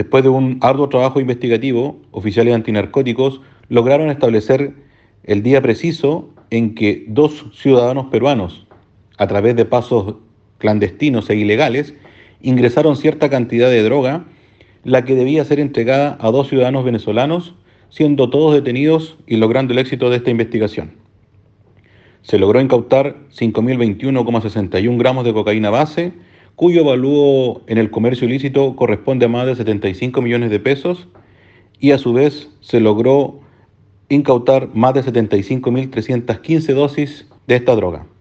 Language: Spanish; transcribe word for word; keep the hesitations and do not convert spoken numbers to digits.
Después de un arduo trabajo investigativo, oficiales antinarcóticos lograron establecer el día preciso en que dos ciudadanos peruanos, a través de pasos clandestinos e ilegales, ingresaron cierta cantidad de droga, la que debía ser entregada a dos ciudadanos venezolanos, siendo todos detenidos y logrando el éxito de esta investigación. Se logró incautar cinco mil veintiuno coma sesenta y uno gramos de cocaína base, cuyo valúo en el comercio ilícito corresponde a más de setenta y cinco millones de pesos, y a su vez se logró incautar más de setenta y cinco mil trescientas quince dosis de esta droga.